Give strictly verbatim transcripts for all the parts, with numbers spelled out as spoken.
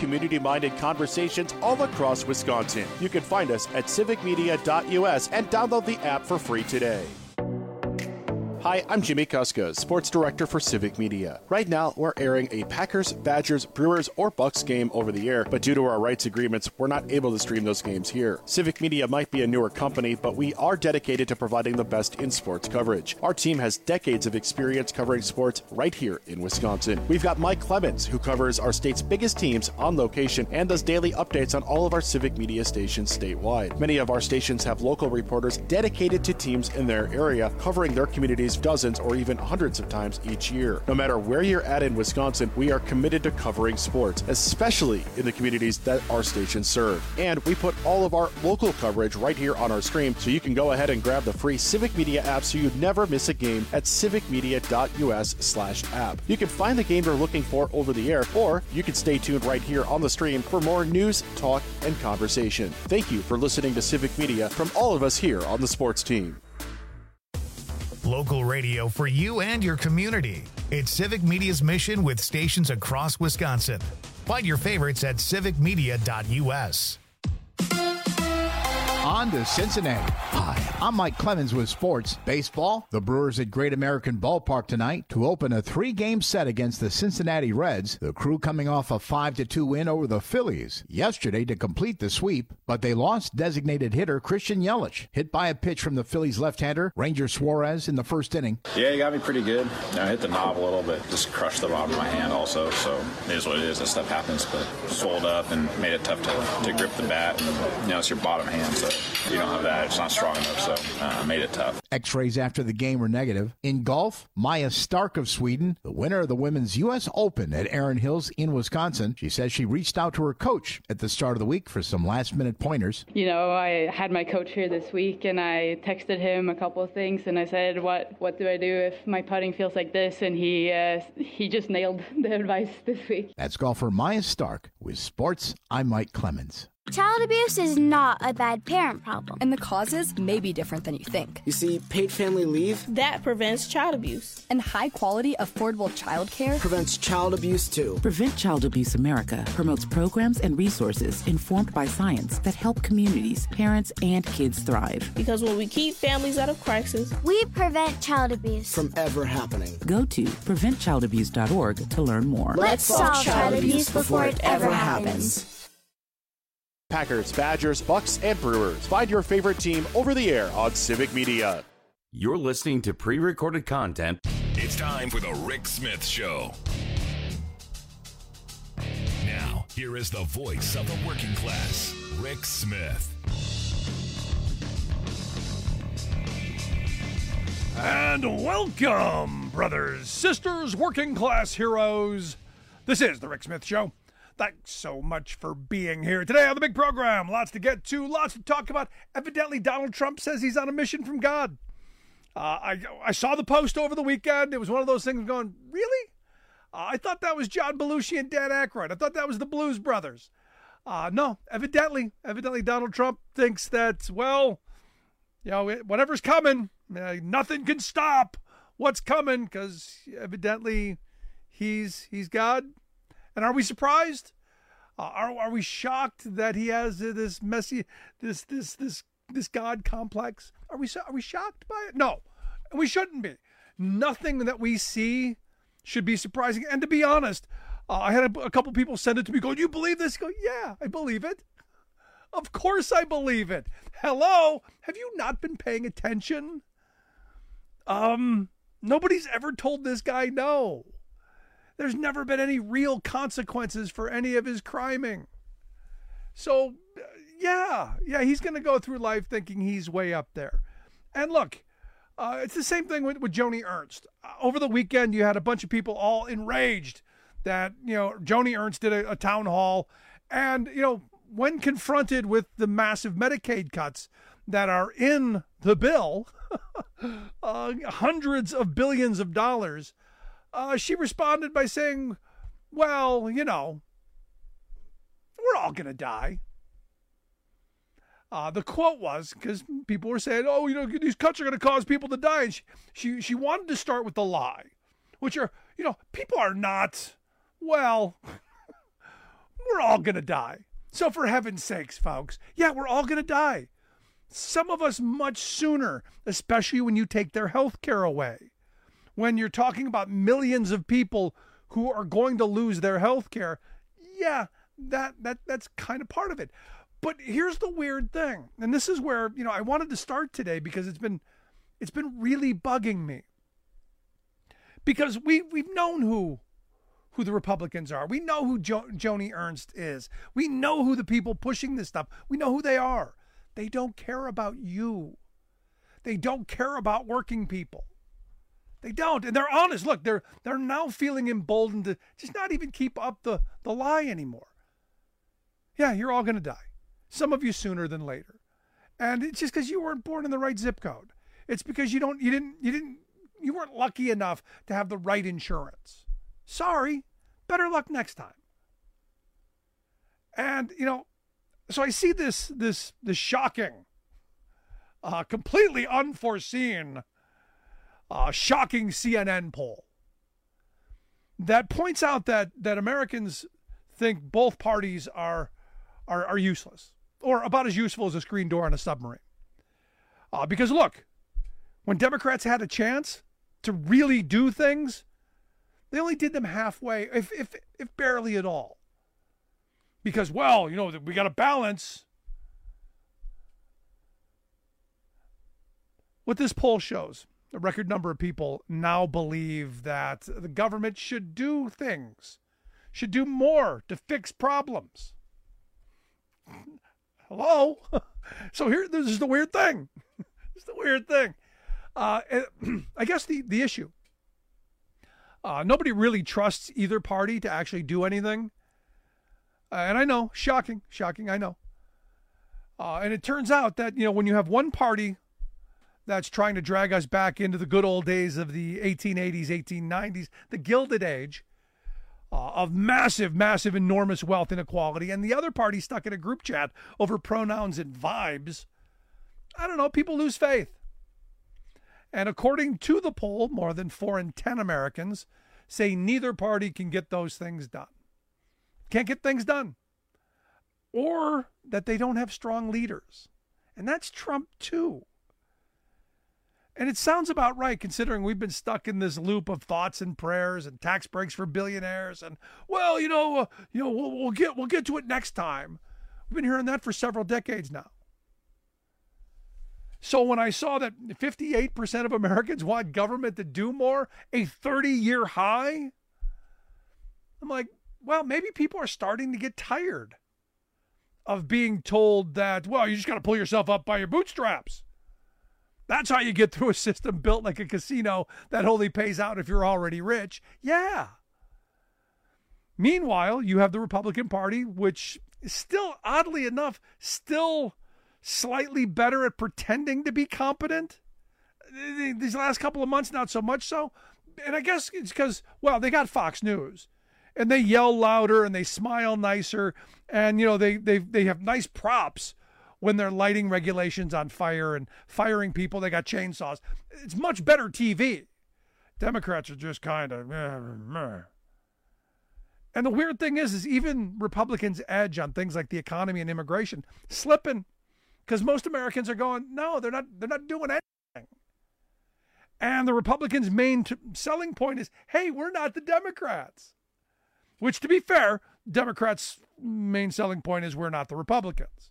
community-minded conversations all across Wisconsin. You can find us at civic media dot U S and download the app for free today. Hi, I'm Jimmy Kuska, Sports Director for Civic Media. Right now, we're airing a Packers, Badgers, Brewers, or Bucks game over the air, but due to our rights agreements, we're not able to stream those games here. Civic Media might be a newer company, but we are dedicated to providing the best in sports coverage. Our team has decades of experience covering sports right here in Wisconsin. We've got Mike Clemens, who covers our state's biggest teams on location and does daily updates on all of our Civic Media stations statewide. Many of our stations have local reporters dedicated to teams in their area, covering their communities dozens or even hundreds of times each year. No matter where you're at in Wisconsin, we are committed to covering sports, especially in the communities that our stations serve. And we put all of our local coverage right here on our stream, so you can go ahead and grab the free Civic Media app so you never miss a game at civic media dot U S slash app. You can find the game you're looking for over the air, or you can stay tuned right here on the stream for more news, talk, and conversation. Thank you for listening to Civic Media from all of us here on the sports team. Local radio for you and your community. It's Civic Media's mission with stations across Wisconsin. Find your favorites at civic media dot U S. On to Cincinnati. Hi, I'm Mike Clemens with sports. Baseball, the Brewers at Great American Ballpark tonight to open a three-game set against the Cincinnati Reds. The Crew coming off a five to two win over the Phillies yesterday to complete the sweep, but they lost designated hitter Christian Yelich, hit by a pitch from the Phillies left-hander Ranger Suarez in the first inning. Yeah, he got me pretty good. I hit the knob a little bit, just crushed the bottom of my hand also, so it is what it is. That stuff happens, but swelled up and made it tough to, to grip the bat. And, you know, it's your bottom hand, so you don't have that. It's not strong enough, so uh, made it tough. X-rays after the game were negative. In golf, Maya Stark of Sweden, the winner of the Women's U S Open at Erin Hills in Wisconsin, she says she reached out to her coach at the start of the week for some last-minute pointers. You know, I had my coach here this week, and I texted him a couple of things, and I said, what what do I do if my putting feels like this? And he, uh, he just nailed the advice this week. That's golfer Maya Stark. With sports, I'm Mike Clemens. Child abuse is not a bad parent problem. And the causes may be different than you think. You see, paid family leave, that prevents child abuse. And high-quality, affordable childcare prevents child abuse, too. Prevent Child Abuse America promotes programs and resources informed by science that help communities, parents, and kids thrive. Because when we keep families out of crisis, we prevent child abuse from ever happening. Go to prevent child abuse dot org to learn more. Let's solve child abuse before it ever happens. Packers, Badgers, Bucks, and Brewers. Find your favorite team over the air on Civic Media. You're listening to pre-recorded content. It's time for the Rick Smith Show. Now, here is the voice of the working class, Rick Smith. And welcome, brothers, sisters, working class heroes. This is the Rick Smith Show. Thanks so much for being here today on the big program. Lots to get to, lots to talk about. Evidently, Donald Trump says he's on a mission from God. Uh, I I saw the post over the weekend. It was one of those things going, really? Uh, I thought that was John Belushi and Dan Aykroyd. I thought that was the Blues Brothers. Uh, no, evidently, evidently Donald Trump thinks that, well, you know, whatever's coming, uh, nothing can stop what's coming, because evidently he's he's God. And are we surprised? Uh, are are we shocked that he has uh, this messy, this this this this God complex? Are we are we shocked by it? No, we shouldn't be. Nothing that we see should be surprising. And to be honest, uh, I had a, a couple people send it to me. Go, do you believe this? Go, yeah, I believe it. Of course, I believe it. Hello, have you not been paying attention? Um, nobody's ever told this guy no. There's never been any real consequences for any of his criming. So, uh, yeah, yeah, he's going to go through life thinking he's way up there. And look, uh, it's the same thing with, with Joni Ernst. Uh, over the weekend, you had a bunch of people all enraged that, you know, Joni Ernst did a, a town hall. And, you know, when confronted with the massive Medicaid cuts that are in the bill, uh, hundreds of billions of dollars, Uh, she responded by saying, well, you know, we're all going to die. Uh, the quote was, because people were saying, oh, you know, these cuts are going to cause people to die. And she, she, she wanted to start with the lie, which are, you know, people are not, well, we're all going to die. So for heaven's sakes, folks, yeah, we're all going to die. Some of us much sooner, especially when you take their health care away. When you're talking about millions of people who are going to lose their health care, yeah, that, that that's kind of part of it. But here's the weird thing, and this is where, you know, I wanted to start today because it's been it's been really bugging me. Because we we've known who who the Republicans are. We know who jo- Joni Ernst is. We know who the people pushing this stuff. We know who they are. They don't care about you. They don't care about working people. They don't. And they're honest. Look, they're they're now feeling emboldened to just not even keep up the, the lie anymore. Yeah, you're all going to die. Some of you sooner than later. And it's just because you weren't born in the right zip code. It's because you don't you didn't you didn't you weren't lucky enough to have the right insurance. Sorry. Better luck next time. And, you know, so I see this this this shocking, uh, completely unforeseen, uh, shocking C N N poll that points out that that Americans think both parties are are, are useless, or about as useful as a screen door on a submarine. Uh, because look, when Democrats had a chance to really do things, they only did them halfway, if if if barely at all. Because, well, you know, we got to balance. What this poll shows, a record number of people now believe that the government should do things, should do more to fix problems. Hello? So here, this is the weird thing. This is the weird thing. Uh, I guess the, the issue, uh, nobody really trusts either party to actually do anything. Uh, and I know, shocking, shocking, I know. Uh, and it turns out that, you know, when you have one party that's trying to drag us back into the good old days of the eighteen eighties, eighteen nineties, the Gilded Age uh, of massive, massive, enormous wealth inequality, and the other party stuck in a group chat over pronouns and vibes, I don't know, people lose faith. And according to the poll, more than four in ten Americans say neither party can get those things done. Can't get things done. Or that they don't have strong leaders. And that's Trump too. And it sounds about right, considering we've been stuck in this loop of thoughts and prayers and tax breaks for billionaires. And, well, you know, uh, you know, we'll, we'll get we'll get to it next time. We've been hearing that for several decades now. So when I saw that fifty-eight percent of Americans want government to do more, a thirty-year high, I'm like, well, maybe people are starting to get tired of being told that, well, you just got to pull yourself up by your bootstraps. That's how you get through a system built like a casino that only pays out if you're already rich. Yeah. Meanwhile, you have the Republican Party, which is still, oddly enough, still slightly better at pretending to be competent. These last couple of months, not so much so. And I guess it's because, well, they got Fox News. And they yell louder and they smile nicer. And, you know, they, they, they have nice props when they're lighting regulations on fire and firing people. They got chainsaws. It's much better T V. Democrats are just kind of... And the weird thing is, is even Republicans' edge on things like the economy and immigration slipping, because most Americans are going, no, they're not, they're not doing anything. And the Republicans' main t- selling point is, hey, we're not the Democrats. Which, to be fair, Democrats' main selling point is we're not the Republicans.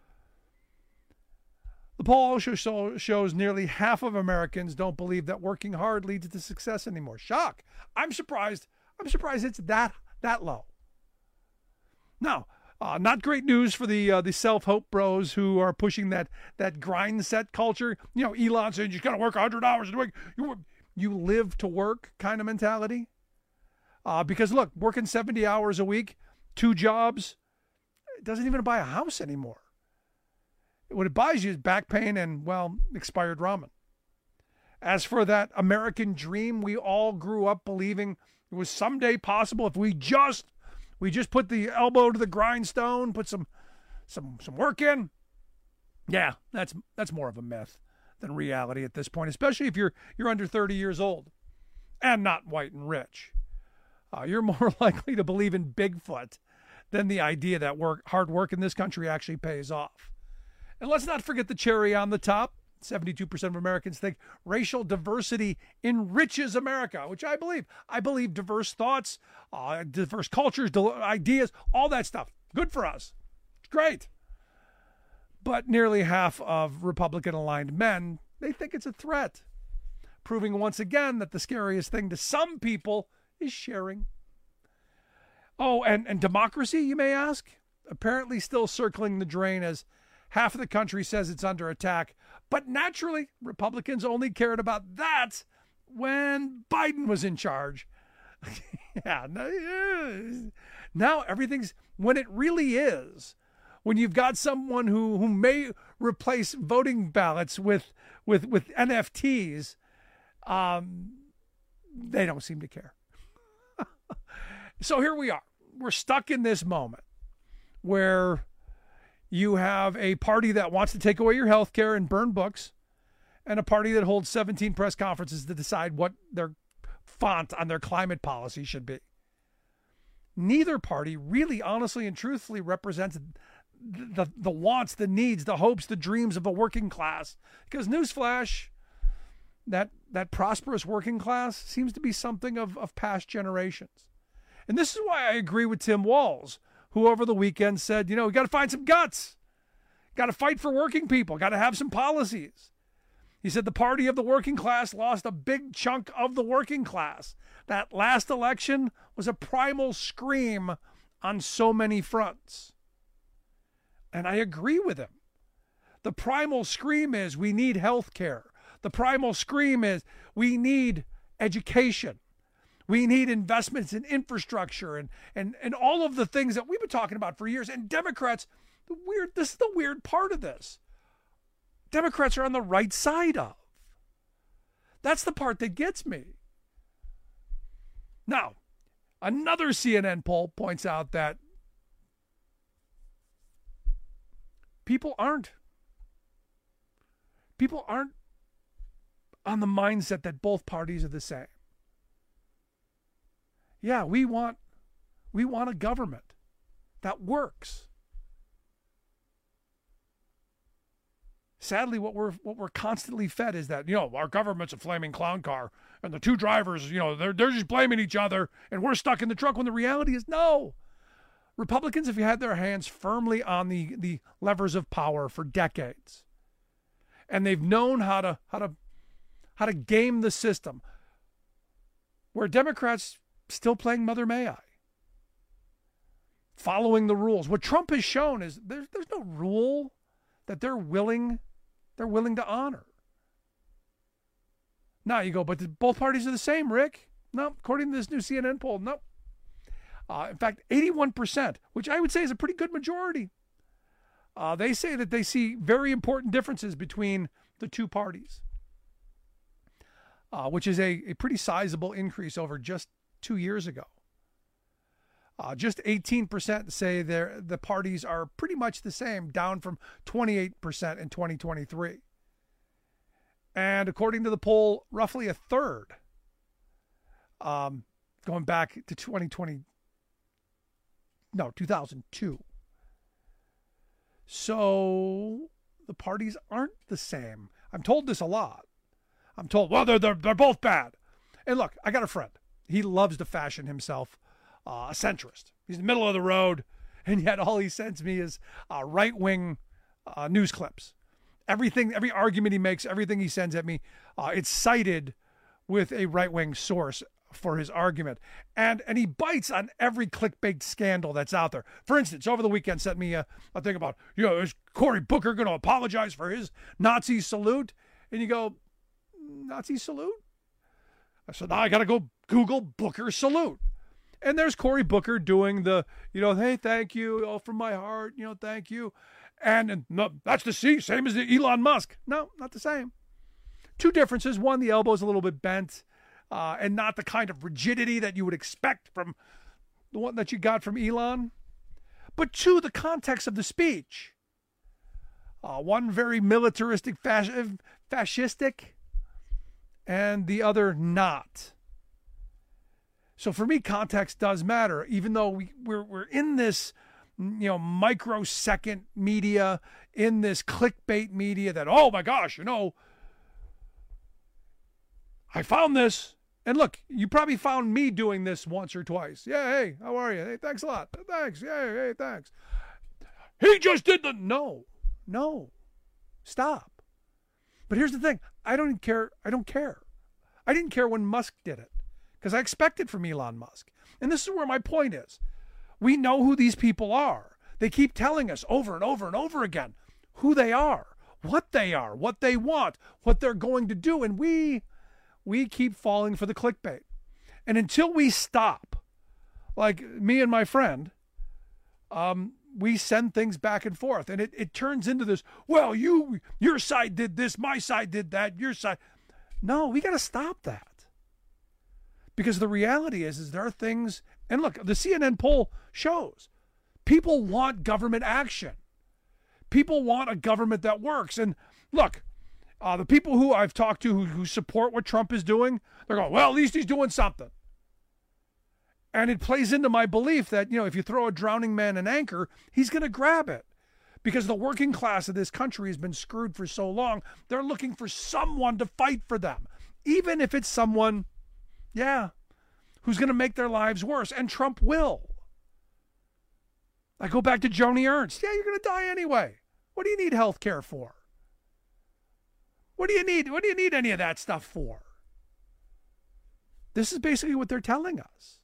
The poll also show, shows nearly half of Americans don't believe that working hard leads to success anymore. Shock. I'm surprised. I'm surprised it's that that low. Now, uh, not great news for the uh, the self-hope bros who are pushing that that grind set culture. You know, Elon saying you got to work one hundred hours a week. You you live to work kind of mentality. Uh, because, look, working seventy hours a week, two jobs, it doesn't even buy a house anymore. What it buys you is back pain and, well, expired ramen. As for that American dream we all grew up believing it was someday possible if we just we just put the elbow to the grindstone, put some some some work in. Yeah, that's that's more of a myth than reality at this point, especially if you're you're under thirty years old and not white and rich. Uh, you're more likely to believe in Bigfoot than the idea that work, hard work in this country actually pays off. And let's not forget the cherry on the top. seventy-two percent of Americans think racial diversity enriches America, which I believe. I believe diverse thoughts, uh, diverse cultures, ideas, all that stuff. Good for us. It's great. But nearly half of Republican-aligned men, they think it's a threat, proving once again that the scariest thing to some people is sharing. Oh, and, and democracy, you may ask? Apparently still circling the drain as half of the country says it's under attack. But naturally, Republicans only cared about that when Biden was in charge. yeah, now everything's, when it really is, when you've got someone who, who may replace voting ballots with with, with N F Ts, um, they don't seem to care. So here we are. We're stuck in this moment where you have a party that wants to take away your health care and burn books, and a party that holds seventeen press conferences to decide what their font on their climate policy should be. Neither party really, honestly, and truthfully represents the, the wants, the needs, the hopes, the dreams of the working class. Because newsflash, that, that prosperous working class seems to be something of, of past generations. And this is why I agree with Tim Walz, who over the weekend said, you know, we got to find some guts. Got to fight for working people. Got to have some policies. He said the party of the working class lost a big chunk of the working class. That last election was a primal scream on so many fronts. And I agree with him. The primal scream is we need health care. The primal scream is we need education. We need investments in infrastructure and, and, and all of the things that we've been talking about for years. And Democrats, the weird, this is the weird part of this. Democrats are on the right side of. That's the part that gets me. Now, another C N N poll points out that people aren't. People aren't on the mindset that both parties are the same. Yeah, we want we want a government that works. Sadly, what we're what we're constantly fed is that, you know, our government's a flaming clown car and the two drivers, you know, they're they're just blaming each other and we're stuck in the truck, when the reality is no. Republicans have had their hands firmly on the, the levers of power for decades. And they've known how to how to how to game the system. Where Democrats still playing Mother May I. Following the rules. What Trump has shown is there's there's no rule that they're willing they're willing to honor. Now you go, but the, both parties are the same, Rick. No, according to this new C N N poll, no. Uh, in fact, eighty-one percent, which I would say is a pretty good majority. Uh, they say that they see very important differences between the two parties, uh, which is a, a pretty sizable increase over just two years ago. Uh, just eighteen percent say the parties are pretty much the same, down from twenty-eight percent in twenty twenty-three. And according to the poll, roughly a third, um, going back to twenty twenty, no, two thousand two. So the parties aren't the same. I'm told this a lot. I'm told, well, they're, they're, they're both bad. And look, I got a friend. He loves to fashion himself uh, a centrist. He's in the middle of the road, and yet all he sends me is uh, right-wing uh, news clips. Everything, every argument he makes, everything he sends at me, uh, it's cited with a right-wing source for his argument. And and he bites on every clickbait scandal that's out there. For instance, over the weekend sent me a, a thing about, you know, is Cory Booker going to apologize for his Nazi salute? And you go, Nazi salute? I said, now I got to go Google Booker salute. And there's Cory Booker doing the, you know, hey, thank you, oh, from my heart, you know, thank you. And, and no, that's the C, same as the Elon Musk. No, not the same. Two differences. One, the elbow's a little bit bent uh, and not the kind of rigidity that you would expect from the one that you got from Elon. But two, the context of the speech. Uh, one very militaristic, fasc- fascistic, and the other not. So for me, context does matter, even though we, we're we're in this, you know, microsecond media, in this clickbait media that, oh my gosh, you know, I found this. And look, you probably found me doing this once or twice. Yeah, hey, how are you? Hey, thanks a lot. Thanks. Yeah, hey, thanks. He just did the... No, no. Stop. But here's the thing. I don't care. I don't care. I didn't care when Musk did it because I expect it from Elon Musk. And this is where my point is. We know who these people are. They keep telling us over and over and over again who they are, what they are, what they want, what they're going to do. And we... We keep falling for the clickbait. And until we stop, like me and my friend, um, we send things back and forth. And it, it turns into this, well, you your side did this, my side did that, your side. No, we got to stop that. Because the reality is, is there are things, and look, the C N N poll shows, people want government action. People want a government that works. And look, Uh, the people who I've talked to who, who support what Trump is doing, they're going, well, at least he's doing something. And it plays into my belief that, you know, if you throw a drowning man an anchor, he's going to grab it. Because the working class of this country has been screwed for so long, they're looking for someone to fight for them. Even if it's someone, yeah, who's going to make their lives worse. And Trump will. I go back to Joni Ernst. Yeah, you're going to die anyway. What do you need health care for? What do you need? What do you need any of that stuff for? This is basically what they're telling us.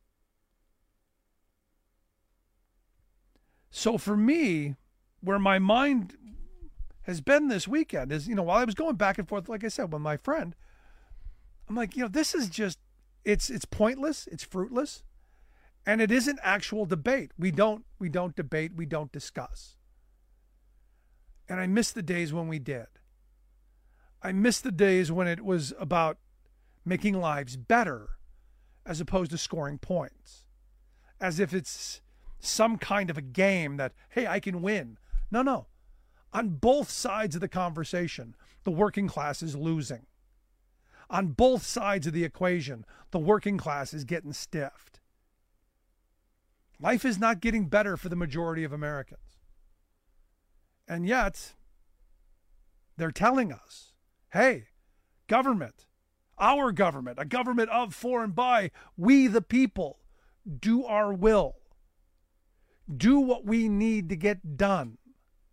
So for me, where my mind has been this weekend is, you know, while I was going back and forth, like I said, with my friend, I'm like, you know, this is just, it's it's pointless, it's fruitless, and it isn't actual debate. We don't we don't debate, we don't discuss. And I miss the days when we did. I miss the days when it was about making lives better as opposed to scoring points. As if it's some kind of a game that, hey, I can win. No, no. On both sides of the conversation, the working class is losing. On both sides of the equation, the working class is getting stiffed. Life is not getting better for the majority of Americans. And yet, they're telling us, hey, government, our government, a government of, for, and by we the people, do our will. Do what we need to get done.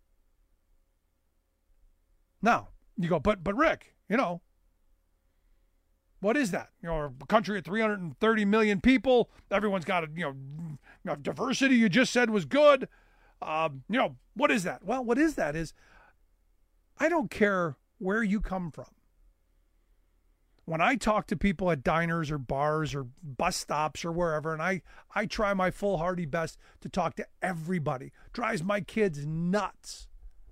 Now, you go, but, but Rick, you know, what is that? You know, a country of three hundred thirty million people, everyone's got a, you know, diversity you just said was good. Um, you know, what is that? Well, what is that is, I don't care where you come from. When I talk to people at diners or bars or bus stops or wherever, and I, I try my foolhardy best to talk to everybody, drives my kids nuts.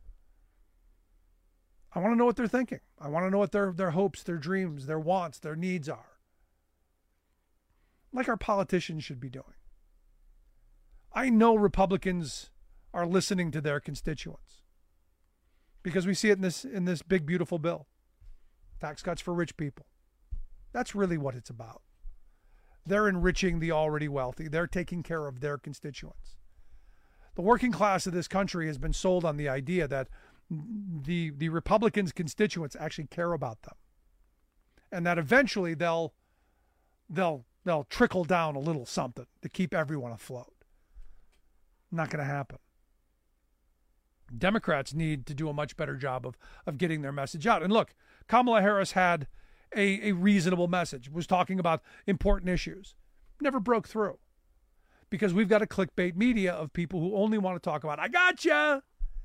I want to know what they're thinking. I want to know what their, their hopes, their dreams, their wants, their needs are. Like our politicians should be doing. I know Republicans are listening to their constituents. Because we see it in this in this big, beautiful bill. Tax cuts for rich people. That's really what it's about. They're enriching the already wealthy. They're taking care of their constituents. The working class of this country has been sold on the idea that the, the Republicans' constituents actually care about them. And that eventually they'll, they'll, they'll trickle down a little something to keep everyone afloat. Not going to happen. Democrats need to do a much better job of, of getting their message out. And look, Kamala Harris had a, a reasonable message, was talking about important issues. Never broke through. Because we've got a clickbait media of people who only want to talk about, I gotcha.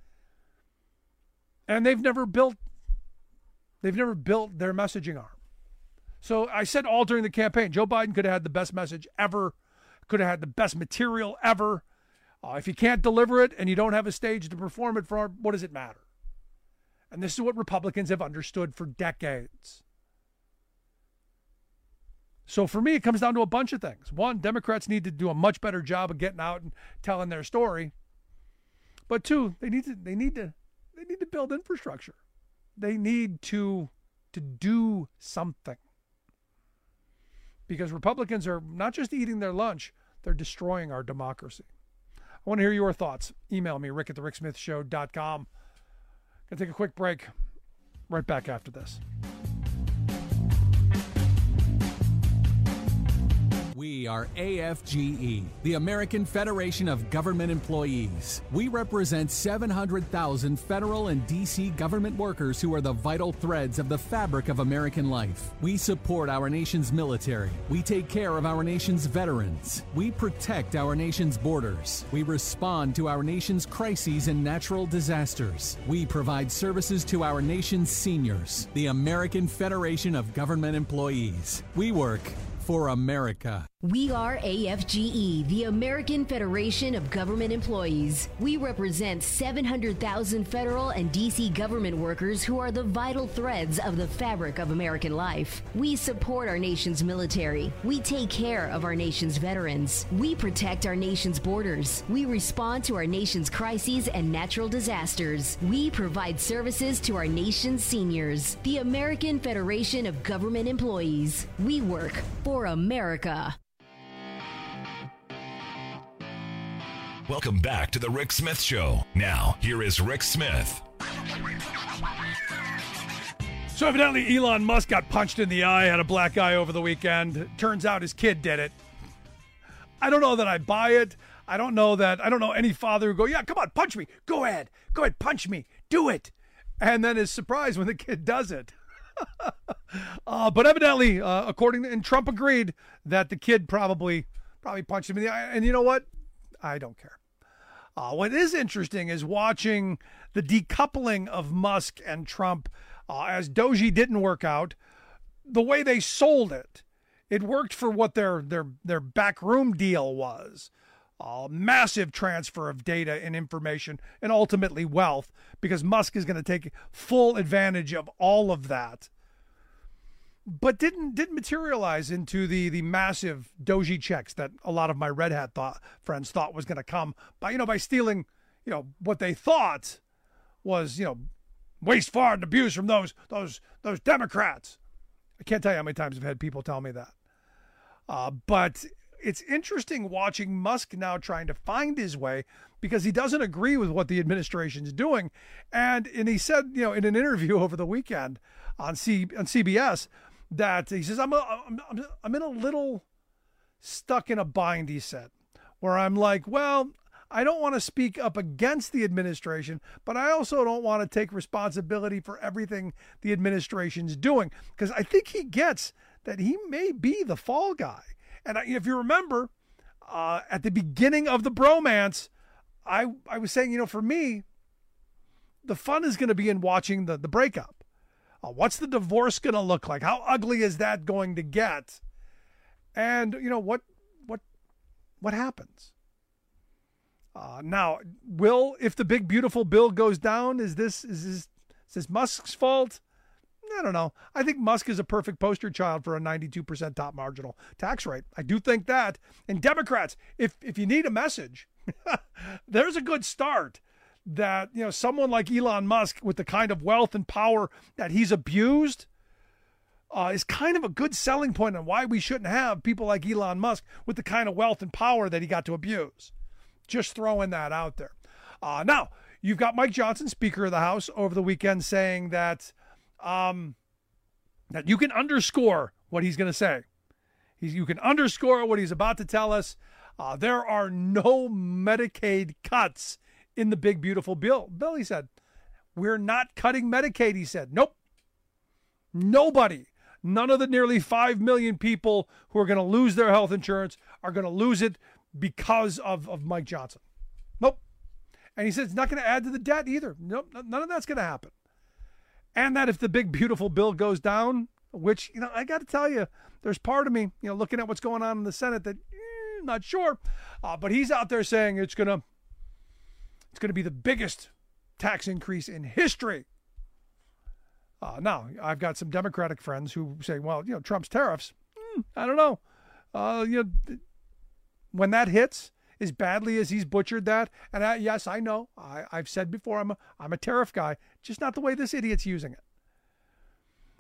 And they've never built, they've never built their messaging arm. So I said all during the campaign, Joe Biden could have had the best message ever, could have had the best material ever. Uh, if you can't deliver it and you don't have a stage to perform it for, what does it matter? And this is what Republicans have understood for decades. So for me, it comes down to a bunch of things. One, Democrats need to do a much better job of getting out and telling their story. But two, they need to they need to they need to build infrastructure. They need to to do something. because Republicans are not just eating their lunch, they're destroying our democracy. I want to hear your thoughts. Email me, rick at the rick smith show dot com. Going to take a quick break. Right back after this. We are A F G E, the American Federation of Government Employees. We represent seven hundred thousand federal and D C government workers who are the vital threads of the fabric of American life. We support our nation's military. We take care of our nation's veterans. We protect our nation's borders. We respond to our nation's crises and natural disasters. We provide services to our nation's seniors. The American Federation of Government Employees. We work for America. We are A F G E, the American Federation of Government Employees. We represent seven hundred thousand federal and D C government workers who are the vital threads of the fabric of American life. We support our nation's military. We take care of our nation's veterans. We protect our nation's borders. We respond to our nation's crises and natural disasters. We provide services to our nation's seniors. The American Federation of Government Employees. We work for America. Welcome back to the Rick Smith Show. Now, here is Rick Smith. So evidently Elon Musk got punched in the eye, had a black eye over the weekend. Turns out his kid did it. I don't know that I buy it. I don't know that, I don't know any father who go, yeah, come on, punch me. Go ahead. Go ahead, punch me. Do it. And then is surprised when the kid does it. uh, but evidently, uh, according to, and Trump agreed that the kid probably, probably punched him in the eye. And you know what? I don't care. Uh, what is interesting is watching the decoupling of Musk and Trump. Uh, as Doji didn't work out, the way they sold it, it worked for what their their their backroom deal was. A uh, massive transfer of data and information and ultimately wealth, because Musk is going to take full advantage of all of that. But didn't didn't materialize into the the massive Doji checks that a lot of my Red Hat thought, friends thought was going to come by you know by stealing you know what they thought was you know waste, fraud, and abuse from those those those Democrats. I can't tell you how many times I've had people tell me that. Uh, but it's interesting watching Musk now trying to find his way, because he doesn't agree with what the administration's doing, and and he said you know in an interview over the weekend on C on C B S. That he says, I'm, a, I'm I'm in a little stuck in a bind, he said, where I'm like, well, I don't want to speak up against the administration, but I also don't want to take responsibility for everything the administration's doing, because I think he gets that he may be the fall guy. And if you remember, uh, at the beginning of the bromance, I, I was saying, you know, for me, the fun is going to be in watching the, the breakup. Uh, what's the divorce going to look like? How ugly is that going to get? And you know what? What? What happens? Uh, now, will if the big beautiful bill goes down? Is this is this is this Musk's fault? I don't know. I think Musk is a perfect poster child for a ninety-two percent top marginal tax rate. I do think that. And Democrats, if if you need a message, there's a good start. That, you know, someone like Elon Musk with the kind of wealth and power that he's abused uh, is kind of a good selling point on why we shouldn't have people like Elon Musk with the kind of wealth and power that he got to abuse. Just throwing that out there. Uh, now, you've got Mike Johnson, Speaker of the House, over the weekend saying that um, that you can underscore what he's going to say. He's, you can underscore what he's about to tell us. Uh, there are no Medicaid cuts in the big, beautiful bill. Bill, he said, we're not cutting Medicaid, he said. Nope. Nobody, none of the nearly five million people who are going to lose their health insurance are going to lose it because of, of Mike Johnson. Nope. And he said it's not going to add to the debt either. Nope, none of that's going to happen. And that if the big, beautiful bill goes down, which, you know, I got to tell you, there's part of me, you know, looking at what's going on in the Senate that eh, not sure. Uh, but he's out there saying it's going to, It's going to be the biggest tax increase in history. Uh, now, I've got some Democratic friends who say, well, you know, Trump's tariffs, mm, I don't know. Uh, you know, when that hits, as badly as he's butchered that, and I, yes, I know, I, I've said before, I'm a, I'm a tariff guy, just not the way this idiot's using it.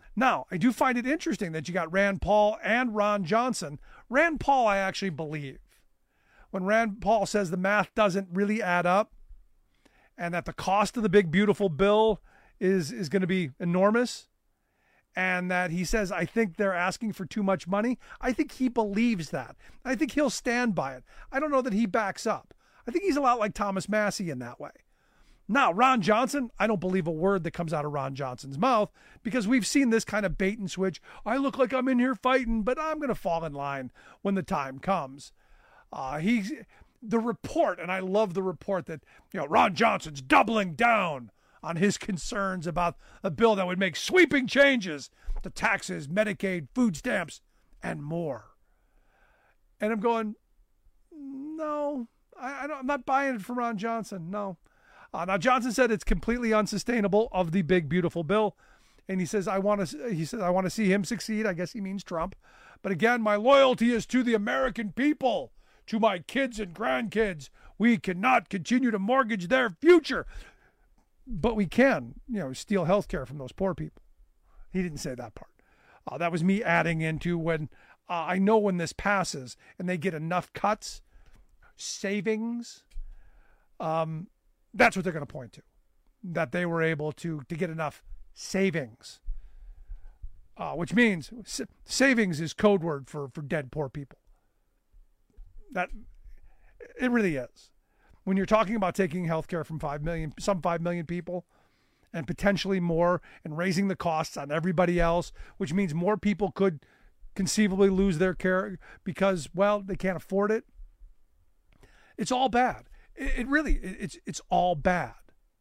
Now, I do find it interesting that you got Rand Paul and Ron Johnson. Rand Paul, I actually believe. When Rand Paul says the math doesn't really add up and that the cost of the big, beautiful bill is, is going to be enormous, and that he says, I think they're asking for too much money, I think he believes that. I think he'll stand by it. I don't know that he backs up. I think he's a lot like Thomas Massey in that way. Now, Ron Johnson, I don't believe a word that comes out of Ron Johnson's mouth, because we've seen this kind of bait and switch. I look like I'm in here fighting, but I'm going to fall in line when the time comes. Uh, he's the report, and I love the report that, you know, Ron Johnson's doubling down on his concerns about a bill that would make sweeping changes to taxes, Medicaid, food stamps, and more. And I'm going, no, I, I don't, I'm not buying it from Ron Johnson. No. Uh, now Johnson said it's completely unsustainable of the big beautiful bill, and he says I want to. He says I want to see him succeed. I guess he means Trump. But again, my loyalty is to the American people, to my kids and grandkids. We cannot continue to mortgage their future. But we can, you know, steal health care from those poor people. He didn't say that part. Uh, that was me adding into when uh, I know when this passes and they get enough cuts, savings, um, that's what they're going to point to, that they were able to, to get enough savings, uh, which means sa- savings is code word for, for dead poor people. That it really is. When you're talking about taking healthcare from five million, some five million people, and potentially more, and raising the costs on everybody else, which means more people could conceivably lose their care because, well, they can't afford it. It's all bad. It, it really, it, it's it's all bad.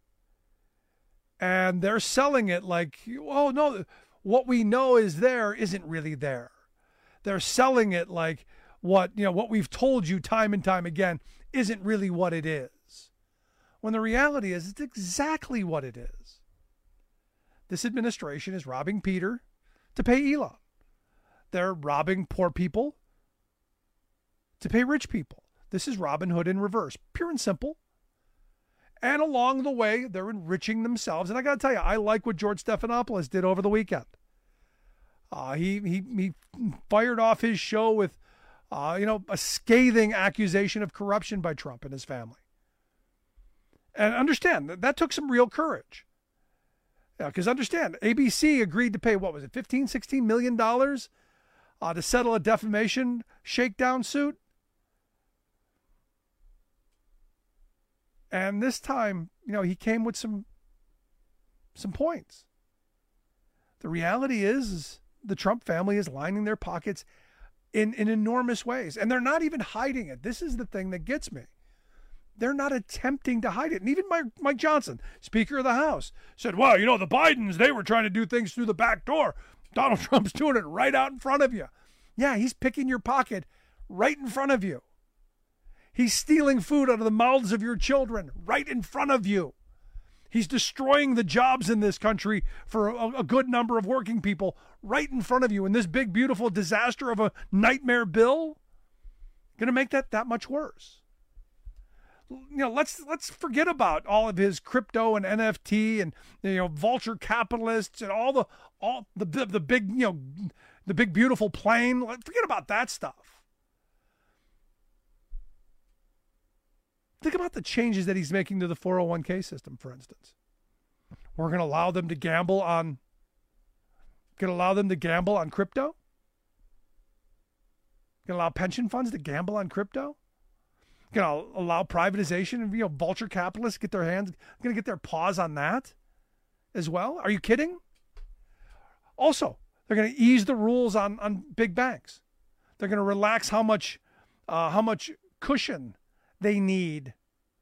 And they're selling it like, oh no, what we know is there isn't really there. They're selling it like what, you know, what we've told you time and time again isn't really what it is. When the reality is, it's exactly what it is. This administration is robbing Peter to pay Elon. They're robbing poor people to pay rich people. This is Robin Hood in reverse, pure and simple. And along the way, they're enriching themselves. And I got to tell you, I like what George Stephanopoulos did over the weekend. Uh, he, he, he fired off his show with Uh, you know, a scathing accusation of corruption by Trump and his family. And understand, that, that took some real courage. Yeah, because understand, A B C agreed to pay, what was it, fifteen, sixteen million dollars uh, to settle a defamation shakedown suit. And this time, you know, he came with some, some points. The reality is, is the Trump family is lining their pockets in, in enormous ways. And they're not even hiding it. This is the thing that gets me. They're not attempting to hide it. And even Mike, Mike Johnson, Speaker of the House, said, well, you know, the Bidens, they were trying to do things through the back door. Donald Trump's doing it right out in front of you. Yeah, he's picking your pocket right in front of you. He's stealing food out of the mouths of your children right in front of you. He's destroying the jobs in this country for a, a good number of working people right in front of you. And this big, beautiful disaster of a nightmare bill going to make that that much worse. You know, let's let's forget about all of his crypto and N F T and, you know, vulture capitalists and all the all the the, the big, you know, the big beautiful plane. Forget about that stuff. Think about the changes that he's making to the four oh one k system, for instance. We're going to allow them to gamble on going to allow them to gamble on crypto? Going to allow pension funds to gamble on crypto? Going to allow privatization and, you know, vulture capitalists get their hands, going to get their paws on that as well? Are you kidding? Also, they're going to ease the rules on, on big banks. They're going to relax how much uh, how much cushion they need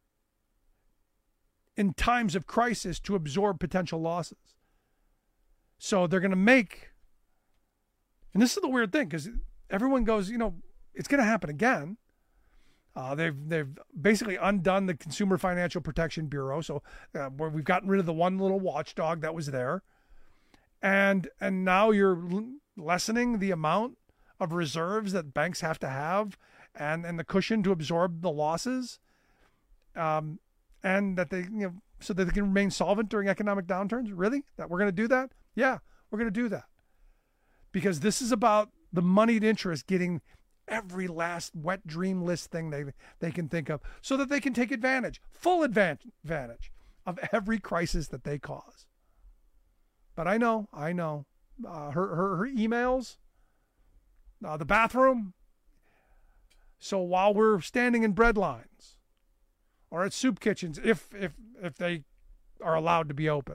in times of crisis to absorb potential losses. So they're going to make, and this is the weird thing, because everyone goes, you know, it's going to happen again. Uh, they've they've basically undone the Consumer Financial Protection Bureau, so uh, where we've gotten rid of the one little watchdog that was there, and and now you're lessening the amount of reserves that banks have to have, and and the cushion to absorb the losses, um, and that they, you know, so that they can remain solvent during economic downturns. Really, that we're going to do that? Yeah, we're going to do that. because this is about the moneyed interest getting every last wet dream list thing they they can think of so that they can take advantage, full advantage, advantage of every crisis that they cause. But I know, I know, uh, her, her, her emails, uh, the bathroom. So while we're standing in bread lines or at soup kitchens, if if if they are allowed to be open,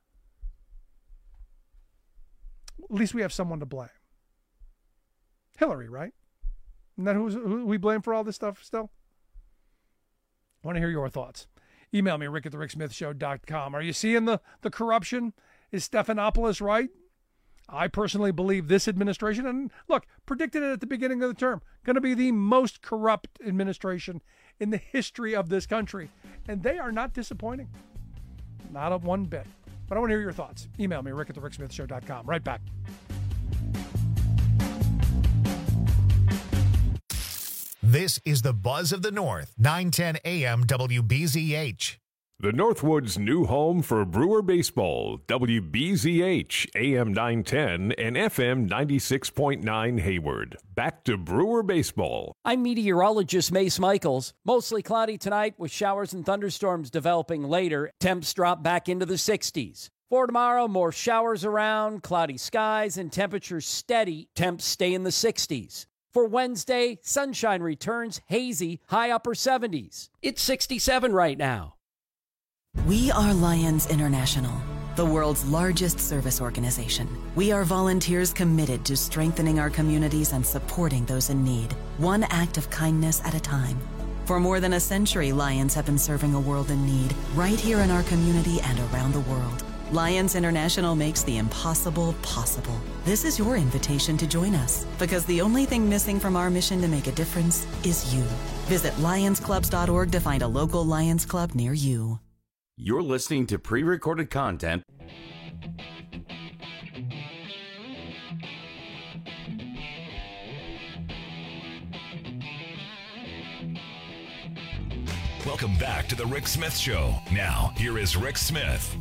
at least we have someone to blame. Hillary, right? Isn't that who's, who we blame for all this stuff still? I want to hear your thoughts. Email me, rick at the rick smith show dot com. Are you seeing the, the corruption? Is Stephanopoulos right? I personally believe this administration, and look, predicted it at the beginning of the term, going to be the most corrupt administration in the history of this country. And they are not disappointing. Not a one bit. But I want to hear your thoughts. Email me, rick at the rick smith show dot com. Right back. This is the Buzz of the North, nine ten A M W B Z H. The Northwood's new home for Brewer baseball, W B Z H, A M nine ten and F M ninety-six point nine Hayward. Back to Brewer baseball. I'm meteorologist Mace Michaels. Mostly cloudy tonight with showers and thunderstorms developing later. Temps drop back into the sixties. For tomorrow, more showers around, cloudy skies, and temperatures steady. Temps stay in the sixties. For Wednesday, sunshine returns, hazy, high upper seventies. It's sixty-seven right now. We are Lions International, the world's largest service organization. We are volunteers committed to strengthening our communities and supporting those in need, one act of kindness at a time. For more than a century, Lions have been serving a world in need, right here in our community and around the world. Lions International makes the impossible possible. This is your invitation to join us, because the only thing missing from our mission to make a difference is you. Visit lions clubs dot org to find a local Lions Club near you. You're listening to pre-recorded content. Welcome back to the Rick Smith Show. Now, here is Rick Smith.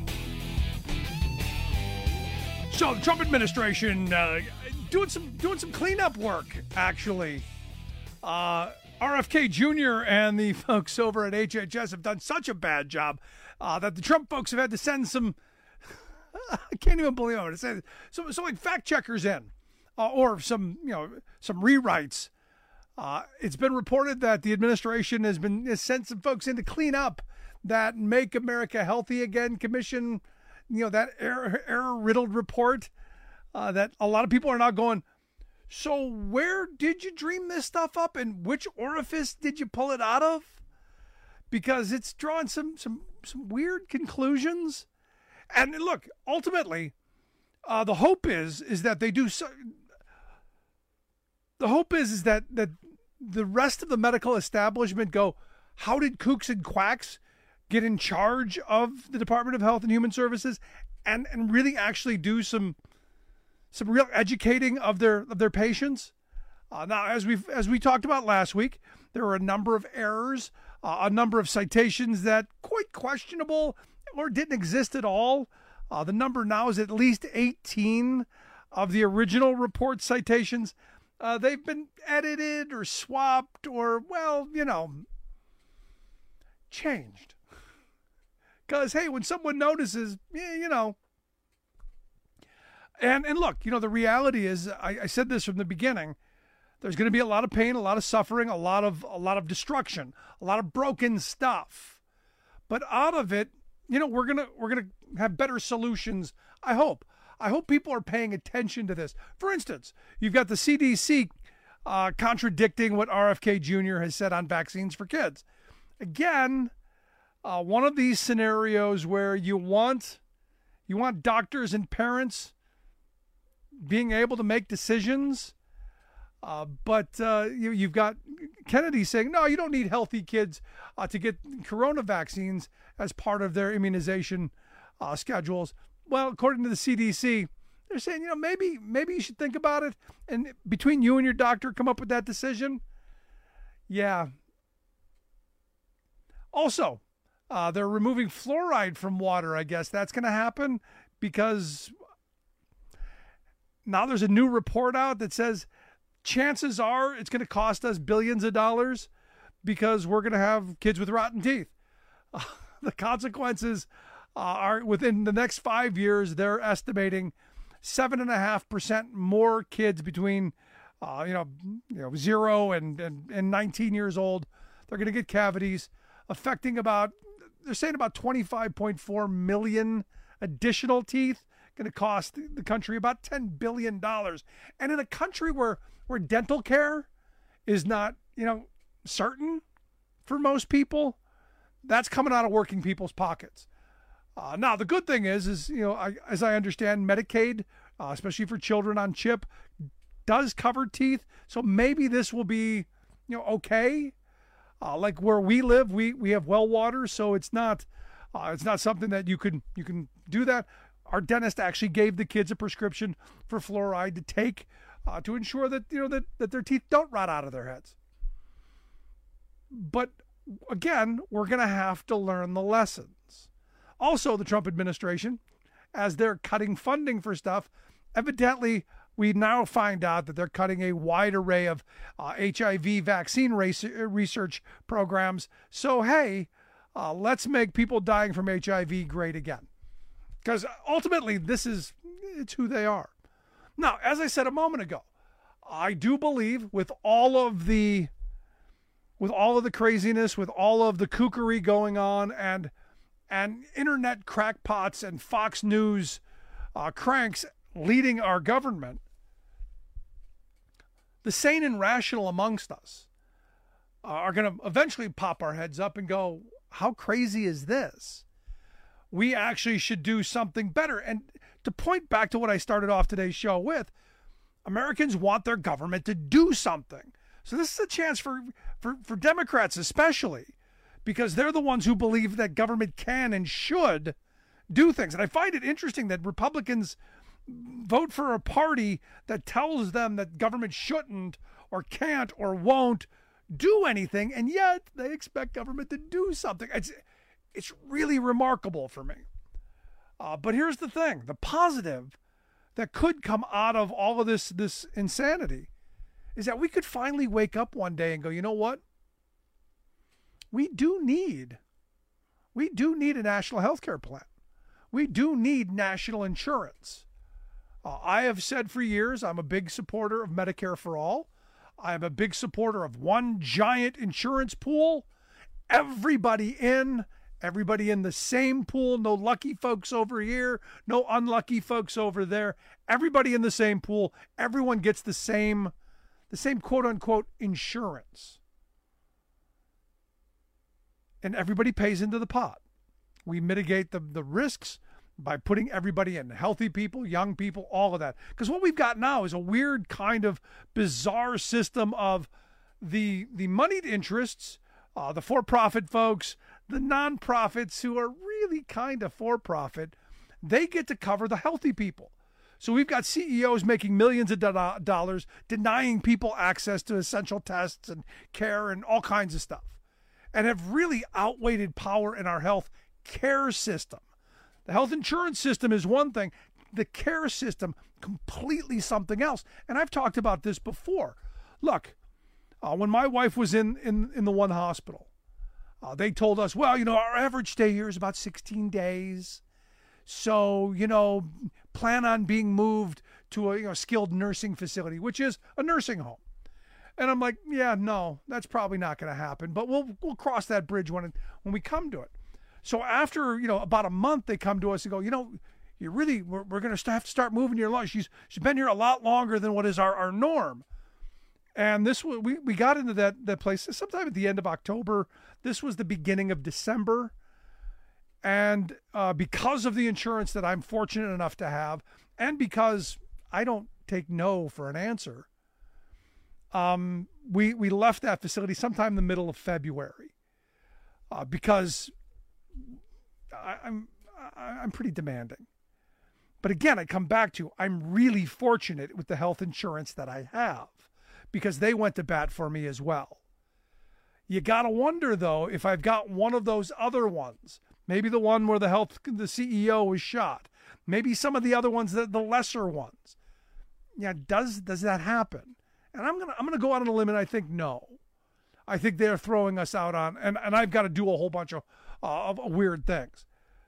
So the Trump administration uh, doing some doing some cleanup work, actually. Uh, R F K Junior and the folks over at H H S have done such a bad job uh, that the Trump folks have had to send some, I can't even believe I'm going to say this, so, so like fact checkers in, uh, or some, you know, some rewrites. Uh, it's been reported that the administration has been has sent some folks in to clean up that Make America Healthy Again commission, you know, that error, error-riddled report uh, that a lot of people are now going, so where did you dream this stuff up and which orifice did you pull it out of? Because it's drawing some some some weird conclusions. And look, ultimately, uh, the hope is is that they do so. The hope is is that that the rest of the medical establishment go, how did kooks and quacks get in charge of the Department of Health and Human Services, and and really actually do some some real educating of their of their patients. Uh, now, as we as we talked about last week, there were a number of errors, uh, a number of citations that quite questionable or didn't exist at all. Uh, the number now is at least eighteen of the original report citations. Uh, they've been edited or swapped or, well, you know, changed. Because, hey, when someone notices, yeah, you know. And and look, you know, the reality is, I, I said this from the beginning, there's going to be a lot of pain, a lot of suffering, a lot of a lot of destruction, a lot of broken stuff. But out of it, you know, we're gonna we're gonna have better solutions. I hope. I hope people are paying attention to this. For instance, you've got the C D C uh, contradicting what R F K Junior has said on vaccines for kids. Again, uh, one of these scenarios where you want you want doctors and parents being able to make decisions, uh, but uh, you, you've got Kennedy saying, no, you don't need healthy kids uh, to get corona vaccines as part of their immunization uh, schedules. Well, according to the C D C, they're saying, you know, maybe maybe you should think about it, and between you and your doctor, come up with that decision. Yeah. Also, uh, they're removing fluoride from water. I guess that's going to happen because now there's a new report out that says chances are it's going to cost us billions of dollars because we're going to have kids with rotten teeth. Uh, the consequences uh, are within the next five years, they're estimating seven and a half percent more kids between, uh, you know, you know, zero and, and, and nineteen years old. They're going to get cavities, affecting about, they're saying about twenty-five point four million additional teeth, going to cost the country about ten billion dollars. And in a country where, where dental care is not, you know, certain for most people, that's coming out of working people's pockets. Uh, now, the good thing is, is, you know, I, as I understand, Medicaid, uh, especially for children on CHIP, does cover teeth. So maybe this will be, you know, okay. Uh, like where we live, we, we have well water, so it's not, uh, it's not something that you can, you can do that. Our dentist actually gave the kids a prescription for fluoride to take uh, to ensure that, you know, that, that their teeth don't rot out of their heads. But again, we're going to have to learn the lessons. Also, the Trump administration, as they're cutting funding for stuff, evidently we now find out that they're cutting a wide array of uh, H I V vaccine race, research programs. So, hey, uh, let's make people dying from H I V great again. Because ultimately, this is, it's who they are. Now, as I said a moment ago, I do believe with all of the with all of the craziness, with all of the kookery going on, and and internet crackpots and Fox News uh, cranks leading our government, the sane and rational amongst us uh, are going to eventually pop our heads up and go, how crazy is this? We actually should do something better. And to point back to what I started off today's show with, Americans want their government to do something. So this is a chance for, for, for Democrats especially, because they're the ones who believe that government can and should do things. And I find it interesting that Republicans vote for a party that tells them that government shouldn't or can't or won't do anything, and yet they expect government to do something. It's, it's really remarkable for me. Uh, but here's the thing. The positive that could come out of all of this, this insanity is that we could finally wake up one day and go, you know what? We do need, we do need a national health care plan. We do need national insurance. Uh, I have said for years, I'm a big supporter of Medicare for all. I'm a big supporter of one giant insurance pool. Everybody in, everybody in the same pool. No lucky folks over here, no unlucky folks over there. Everybody in the same pool. Everyone gets the same the same quote-unquote insurance. And everybody pays into the pot. We mitigate the, the risks by putting everybody in, healthy people, young people, all of that. Because what we've got now is a weird kind of bizarre system of the, the moneyed interests, uh, the for-profit folks, the nonprofits who are really kind of for-profit, they get to cover the healthy people. So we've got C E Os making millions of do- dollars, denying people access to essential tests and care and all kinds of stuff, and have really outweighed power in our health care system. The health insurance system is one thing, the care system, completely something else. And I've talked about this before. Look, uh, when my wife was in, in, in the one hospital, uh, they told us, well, you know, our average stay here is about sixteen days. So, you know, plan on being moved to a you know, skilled nursing facility, which is a nursing home. And I'm like, yeah, no, that's probably not going to happen. But we'll we'll cross that bridge when when we come to it. So after, you know, about a month, they come to us and go, you know, you really, we're, we're going to have to start moving your lunch. She's she's been here a lot longer than what is our, our norm. And this we we got into that that place sometime at the end of October. This was the beginning of December. And uh, because of the insurance that I'm fortunate enough to have, and because I don't take no for an answer, um, we we left that facility sometime in the middle of February uh, because I, I'm I, I'm pretty demanding. But again, I come back to I'm really fortunate with the health insurance that I have because they went to bat for me as well. You got to wonder, though, if I've got one of those other ones. Maybe the one where the health, the C E O was shot. Maybe some of the other ones, the, the lesser ones. yeah, does does that happen? And I'm gonna I'm gonna go out on a limb and I think no. I think they're throwing us out on, and, and I've got to do a whole bunch of, uh, of weird things.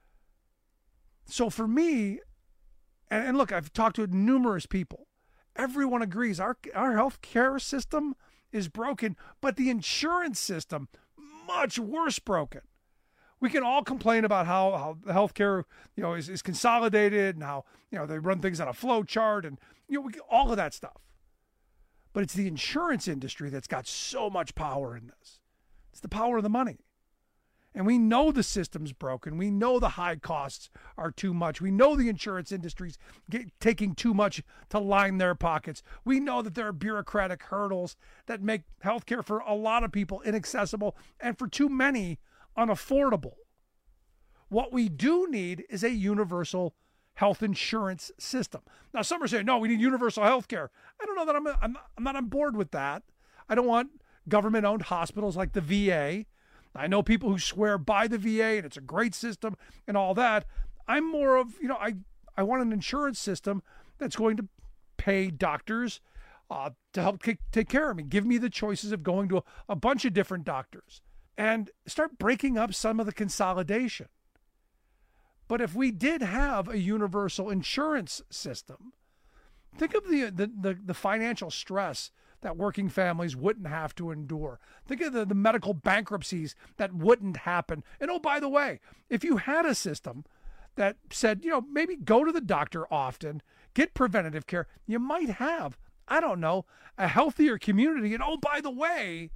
So for me, and, and look, I've talked to numerous people. Everyone agrees our our health care system is broken, but the insurance system, much worse broken. We can all complain about how, how the healthcare, you know, is, is consolidated and how, you know, they run things on a flow chart and, you know, we, all of that stuff. But it's the insurance industry that's got so much power in this. It's the power of the money. And we know the system's broken. We know the high costs are too much. We know the insurance industry's get, taking too much to line their pockets. We know that there are bureaucratic hurdles that make healthcare for a lot of people inaccessible and for too many unaffordable. What we do need is a universal health insurance system. Now, some are saying, no, we need universal health care. I don't know that I'm, I'm, I'm not on board with that. I don't want government-owned hospitals like the V A. I know people who swear by the V A and it's a great system and all that. I'm more of, you know, I, I want an insurance system that's going to pay doctors uh, to help take, take care of me. Give me the choices of going to a, a bunch of different doctors and start breaking up some of the consolidation. But if we did have a universal insurance system, think of the, the, the, the financial stress that working families wouldn't have to endure. Think of the, the medical bankruptcies that wouldn't happen. And oh, by the way, if you had a system that said, you know, maybe go to the doctor often, get preventative care, you might have, I don't know, a healthier community. And oh, by the way,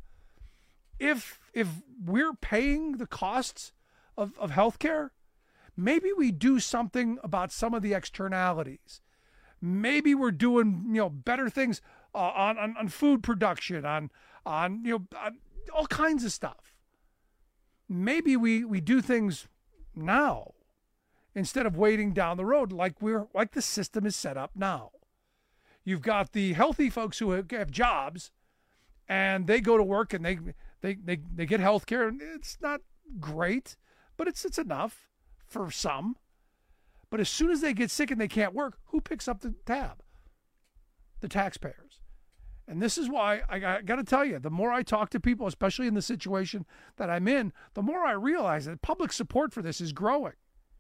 if if we're paying the costs of, of healthcare, maybe we do something about some of the externalities. Maybe we're doing, you know, better things uh, on, on on food production, on on you know on all kinds of stuff. Maybe we we do things now instead of waiting down the road, like we're like the system is set up now. You've got the healthy folks who have jobs, and they go to work and they they they, they get health care, and it's not great, but it's it's enough for some. But as soon as they get sick and they can't work, who picks up the tab? The taxpayers. And this is why I got to tell you, the more I talk to people, especially in the situation that I'm in, the more I realize that public support for this is growing.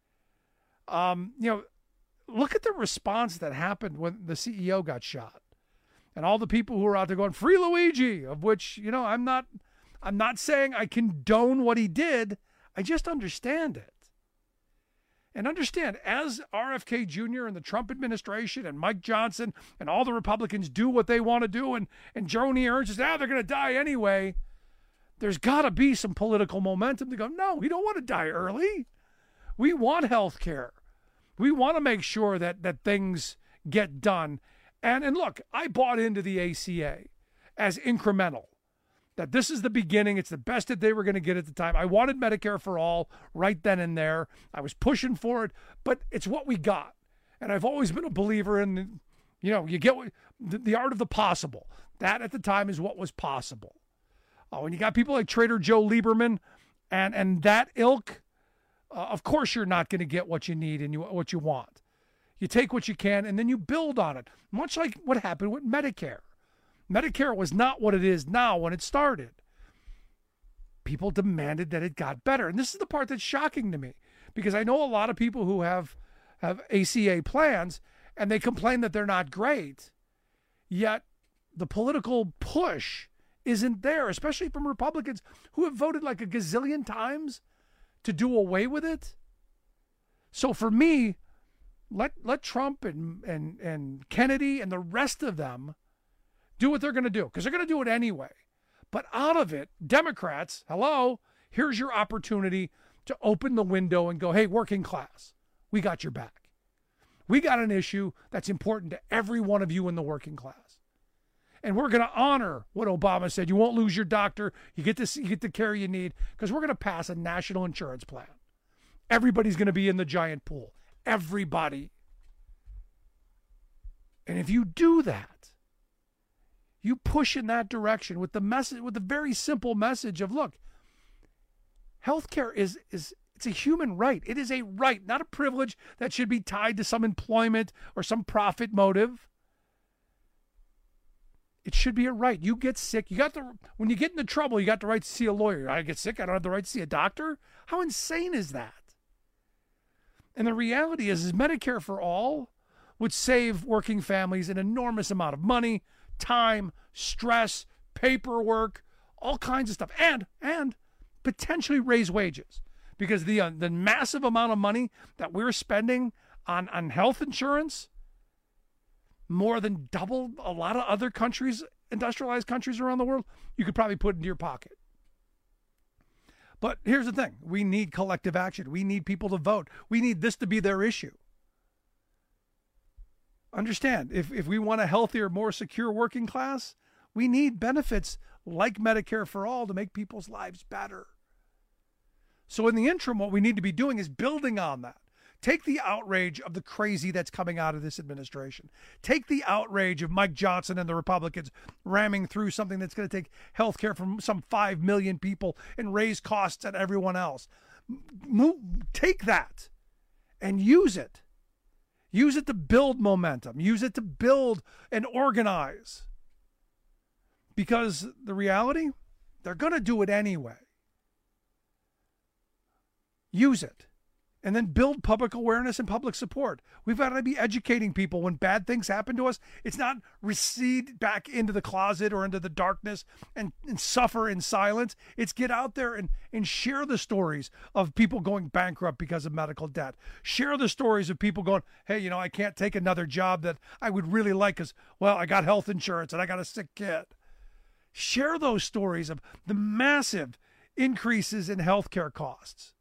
Um, you know, look at the response that happened when the C E O got shot, and all the people who are out there going, "Free Luigi," of which, you know, I'm not, I'm not saying I condone what he did. I just understand it. And understand, as R F K Junior and the Trump administration and Mike Johnson and all the Republicans do what they want to do, and, and Joni Ernst says, ah, they're going to die anyway, there's got to be some political momentum to go, no, we don't want to die early. We want health care. We want to make sure that, that things get done. And, and look, I bought into the A C A as incremental. That this is the beginning. It's the best that they were going to get at the time. I wanted Medicare for all right then and there. I was pushing for it, but it's what we got. And I've always been a believer in, you know, you get what, the, the art of the possible. That at the time is what was possible. Oh, and you got people like Trader Joe Lieberman and, and that ilk, uh, of course you're not going to get what you need and you, what you want. You take what you can and then you build on it, much like what happened with Medicare. Medicare was not what it is now when it started. People demanded that it got better. And this is the part that's shocking to me, because I know a lot of people who have, have A C A plans and they complain that they're not great, yet the political push isn't there, especially from Republicans who have voted like a gazillion times to do away with it. So for me, let let Trump and, and, and Kennedy and the rest of them do what they're going to do, because they're going to do it anyway. But out of it, Democrats, hello, here's your opportunity to open the window and go, hey, working class, we got your back. We got an issue that's important to every one of you in the working class. And we're going to honor what Obama said. You won't lose your doctor. You get this, you get the care you need, because we're going to pass a national insurance plan. Everybody's going to be in the giant pool. Everybody. And if you do that, you push in that direction with the message, with the very simple message of, look, healthcare is is it's a human right. It is a right, not a privilege that should be tied to some employment or some profit motive. It should be a right. You get sick. You got the when you get into trouble, you got the right to see a lawyer. I get sick. I don't have the right to see a doctor. How insane is that? And the reality is, is Medicare for all would save working families an enormous amount of money, time, stress, paperwork, all kinds of stuff, and and potentially raise wages, because the uh, the massive amount of money that we're spending on on health insurance, more than double a lot of other countries, industrialized countries around the world, you could probably put into your pocket. But here's the thing. We need collective action. We need people to vote. We need this to be their issue. Understand, if, if we want a healthier, more secure working class, we need benefits like Medicare for all to make people's lives better. So in the interim, what we need to be doing is building on that. Take the outrage of the crazy that's coming out of this administration. Take the outrage of Mike Johnson and the Republicans ramming through something that's going to take health care from some five million people and raise costs at everyone else. Move, take that and use it. Use it to build momentum. Use it to build and organize. Because the reality, they're going to do it anyway. Use it. And then build public awareness and public support. We've got to be educating people when bad things happen to us. It's not recede back into the closet or into the darkness and, and suffer in silence. It's get out there and, and share the stories of people going bankrupt because of medical debt. Share the stories of people going, hey, you know, I can't take another job that I would really like because, well, I got health insurance and I got a sick kid. Share those stories of the massive increases in healthcare costs.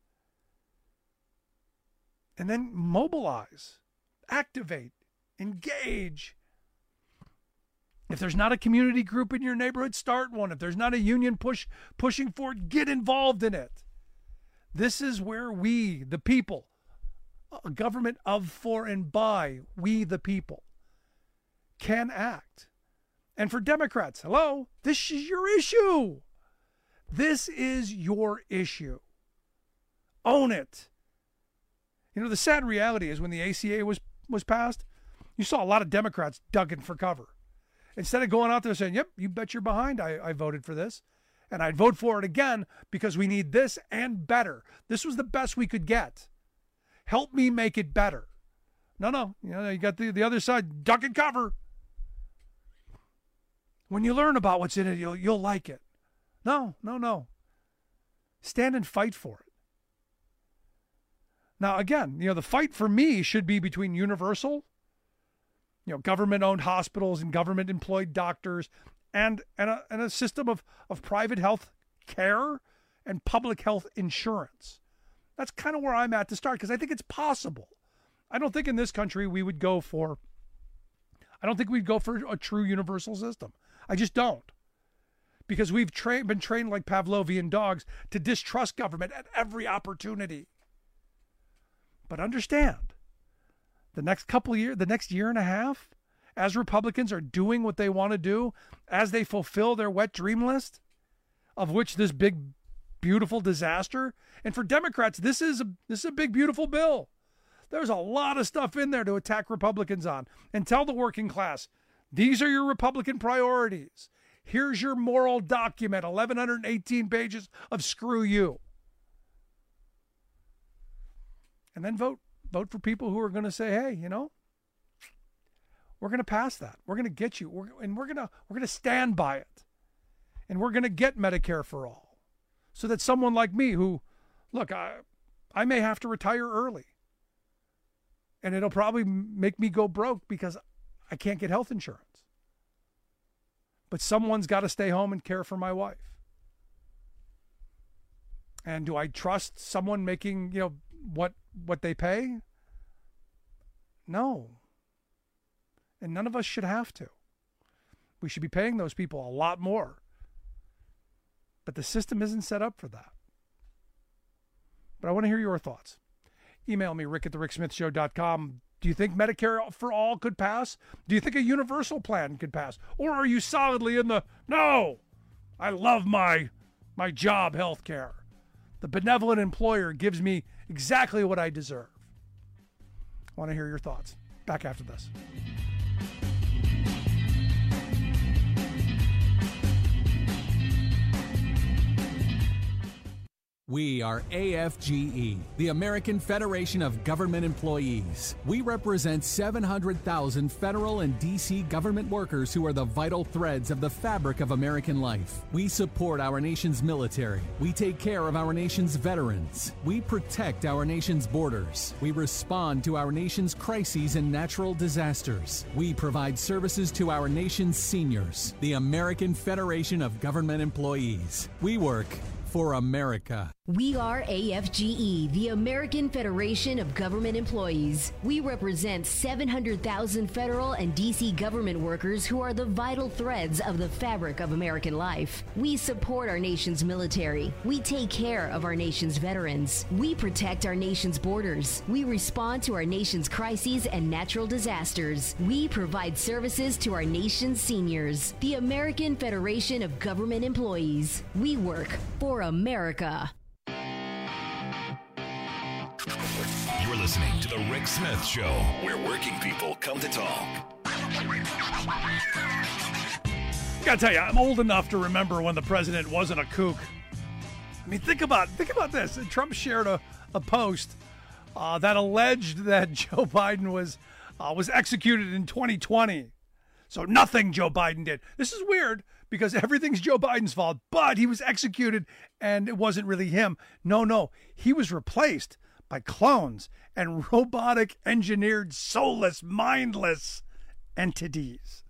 And then mobilize, activate, engage. If there's not a community group in your neighborhood, start one. If there's not a union push pushing for it, get involved in it. This is where we, the people, a government of, for, and by we, the people, can act. And for Democrats, hello, this is your issue. This is your issue. Own it. You know, the sad reality is when the A C A was, was passed, you saw a lot of Democrats ducking for cover. Instead of going out there saying, yep, you bet you're behind, I, I voted for this. And I'd vote for it again because we need this and better. This was the best we could get. Help me make it better. No, no, you know, you got the, the other side, duck and cover. When you learn about what's in it, you'll, you'll like it. No, no, no. Stand and fight for it. Now, again, you know, the fight for me should be between universal, you know, government-owned hospitals and government-employed doctors and, and, a, and a system of, of private health care and public health insurance. That's kind of where I'm at to start because I think it's possible. I don't think in this country we would go for, I don't think we'd go for a true universal system. I just don't. Because we've tra- been trained like Pavlovian dogs to distrust government at every opportunity. But understand, the next couple of years, the next year and a half, as Republicans are doing what they want to do, as they fulfill their wet dream list, of which this big, beautiful disaster, and for Democrats, this is a, this is a big, beautiful bill. There's a lot of stuff in there to attack Republicans on and tell the working class, these are your Republican priorities. Here's your moral document, eleven eighteen pages of screw you. And then vote vote for people who are going to say, hey, you know, we're going to pass that. We're going to get you. We're, and we're going to we're going to stand by it. And we're going to get Medicare for all. So that someone like me who, look, I, I may have to retire early. And it'll probably make me go broke because I can't get health insurance. But someone's got to stay home and care for my wife. And do I trust someone making, you know, what what they pay? No. And none of us should have to. We should be paying those people a lot more. But the system isn't set up for that. But I want to hear your thoughts. Email me, rick at the rick smith show dot com. Do you think Medicare for all could pass? Do you think a universal plan could pass? Or are you solidly in the, no, I love my, my job health care. The benevolent employer gives me exactly what I deserve. I want to hear your thoughts. Back after this. We are A F G E, the American Federation of Government Employees. We represent seven hundred thousand federal and D C government workers who are the vital threads of the fabric of American life. We support our nation's military. We take care of our nation's veterans. We protect our nation's borders. We respond to our nation's crises and natural disasters. We provide services to our nation's seniors. The American Federation of Government Employees. We work for America. We are A F G E, the American Federation of Government Employees. We represent seven hundred thousand federal and D C government workers who are the vital threads of the fabric of American life. We support our nation's military. We take care of our nation's veterans. We protect our nation's borders. We respond to our nation's crises and natural disasters. We provide services to our nation's seniors. The American Federation of Government Employees. We work for America. You're listening to The Rick Smith Show, where working people come to talk. Gotta tell you, I'm old enough to remember when the president wasn't a kook. I mean, think about think about this. Trump shared a, a post uh, that alleged that Joe Biden was uh, was executed in twenty twenty. So nothing Joe Biden did. This is weird because everything's Joe Biden's fault, but he was executed and it wasn't really him. No, no, he was replaced by clones and robotic engineered soulless, mindless entities.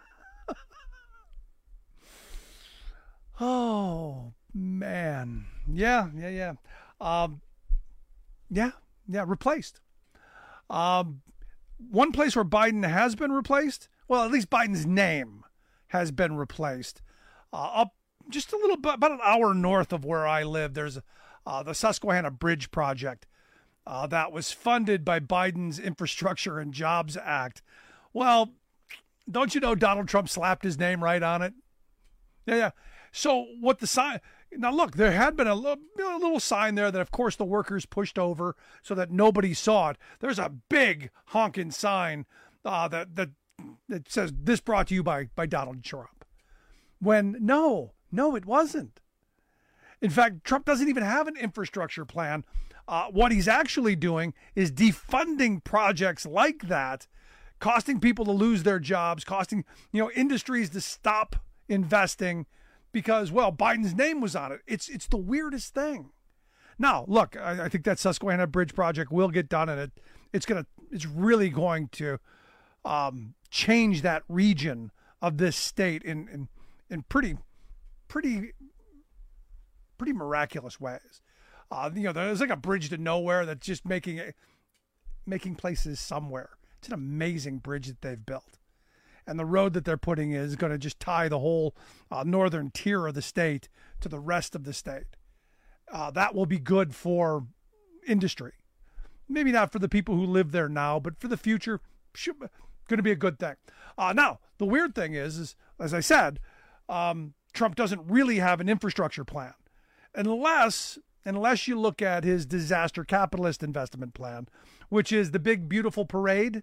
Oh, man. Yeah, yeah, yeah. Um, yeah, yeah, replaced. Um, one place where Biden has been replaced, well, at least Biden's name has been replaced. Uh, up just a little bit, about an hour north of where I live, there's uh, the Susquehanna Bridge project uh, that was funded by Biden's Infrastructure and Jobs Act. Well, don't you know Donald Trump slapped his name right on it? Yeah, yeah. So what the sign... Now, look, there had been a little, a little sign there that, of course, the workers pushed over so that nobody saw it. There's a big honking sign uh, that, that that says, this brought to you by, by Donald Trump. When, no, no, it wasn't. In fact, Trump doesn't even have an infrastructure plan. Uh, what he's actually doing is defunding projects like that, costing people to lose their jobs, costing, you know, industries to stop investing because, well, Biden's name was on it. It's it's the weirdest thing. Now, look, I, I think that Susquehanna Bridge project will get done, and it it's gonna it's really going to um, change that region of this state in in, in pretty pretty pretty miraculous ways. Uh, you know, there's like a bridge to nowhere that's just making it, making places somewhere. It's an amazing bridge that they've built. And the road that they're putting is going to just tie the whole uh, northern tier of the state to the rest of the state. Uh, that will be good for industry. Maybe not for the people who live there now, but for the future, should, going to be a good thing. Uh, now, the weird thing is, is as I said, um, Trump doesn't really have an infrastructure plan. Unless, unless you look at his disaster capitalist investment plan, which is the big, beautiful parade.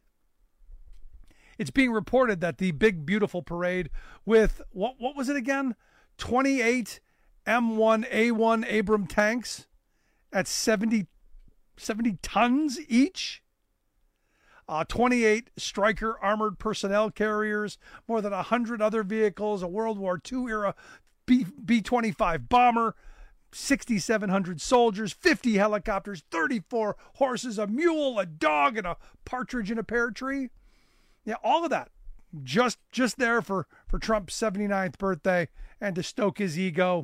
It's being reported that the big, beautiful parade with, what what was it again? twenty-eight M one A one Abram tanks at seventy, seventy tons each. Uh, twenty-eight Stryker armored personnel carriers, more than one hundred other vehicles, a World War Two era B twenty-five bomber, sixty-seven hundred soldiers, fifty helicopters, thirty-four horses, a mule, a dog, and a partridge in a pear tree. Yeah, all of that just just there for, for Trump's seventy-ninth birthday and to stoke his ego.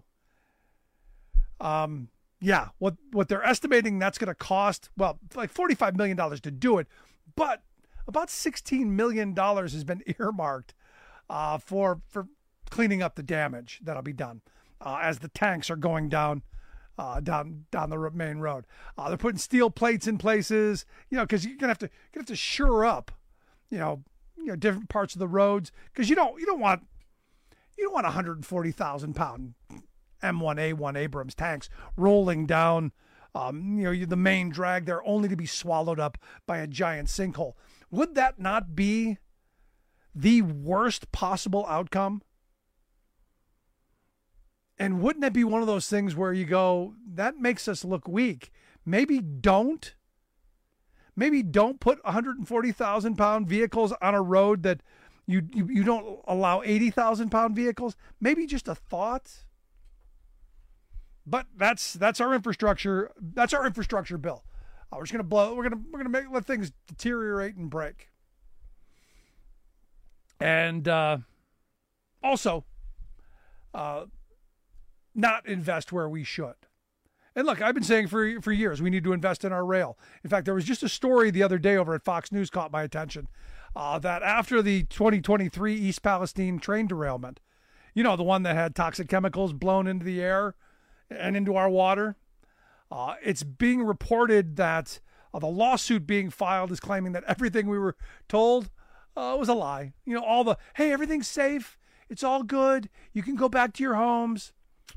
Um, yeah, what, what they're estimating that's going to cost, well, like forty-five million dollars to do it, but about sixteen million dollars has been earmarked uh, for, for cleaning up the damage that'll be done uh, as the tanks are going down uh, down down the main road. Uh, they're putting steel plates in places, you know, because you're gonna have to you're gonna have to shore up. You know, you know, different parts of the roads, because you don't you don't want you don't want one hundred forty thousand pound M one A one Abrams tanks rolling down, um, you know, the main drag there, only to be swallowed up by a giant sinkhole. Would that not be the worst possible outcome? And wouldn't that be one of those things where you go, that makes us look weak? Maybe don't. Maybe don't put one hundred forty thousand pound vehicles on a road that you, you, you don't allow eighty thousand pound vehicles. Maybe just a thought. But that's that's our infrastructure. That's our infrastructure bill. Uh, we're just gonna blow. We're gonna we're gonna make let things deteriorate and break. And uh, also, uh, not invest where we should. And look, I've been saying for for years we need to invest in our rail. In fact, there was just a story the other day over at Fox News caught my attention uh, that after the twenty twenty-three East Palestine train derailment, you know, the one that had toxic chemicals blown into the air and into our water, uh, it's being reported that uh, the lawsuit being filed is claiming that everything we were told uh, was a lie. You know, all the, hey, everything's safe. It's all good. You can go back to your homes.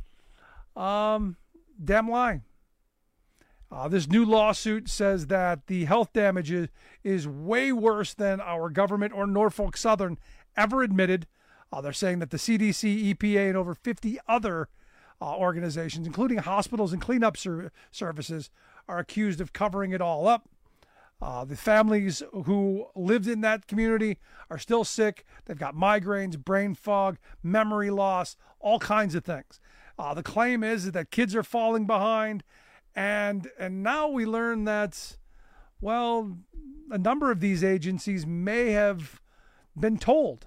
Um... Damn lie. Uh, this new lawsuit says that the health damage is, is way worse than our government or Norfolk Southern ever admitted. Uh, they're saying that the C D C, E P A, and over fifty other uh, organizations, including hospitals and cleanup ser- services, are accused of covering it all up. Uh, the families who lived in that community are still sick. They've got migraines, brain fog, memory loss, all kinds of things. Uh, the claim is that kids are falling behind, and and now we learn that, well, a number of these agencies may have been told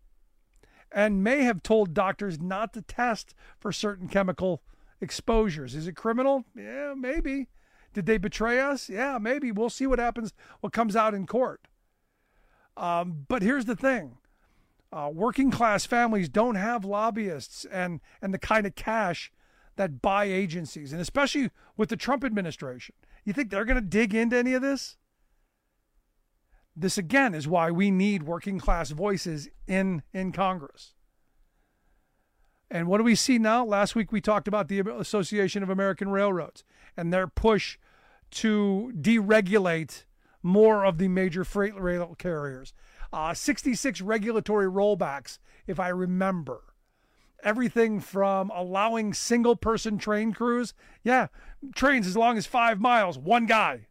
and may have told doctors not to test for certain chemical exposures. Is it criminal? Yeah, maybe. Did they betray us? Yeah, maybe. We'll see what happens, what comes out in court. Um, but here's the thing. Uh, working class families don't have lobbyists and, and the kind of cash that buy agencies, and especially with the Trump administration. You think they're going to dig into any of this? This, again, is why we need working class voices in, in Congress. And what do we see now? Last week we talked about the Association of American Railroads and their push to deregulate more of the major freight rail carriers. Uh, sixty-six regulatory rollbacks, if I remember. Everything from allowing single-person train crews. Yeah, trains as long as five miles, one guy.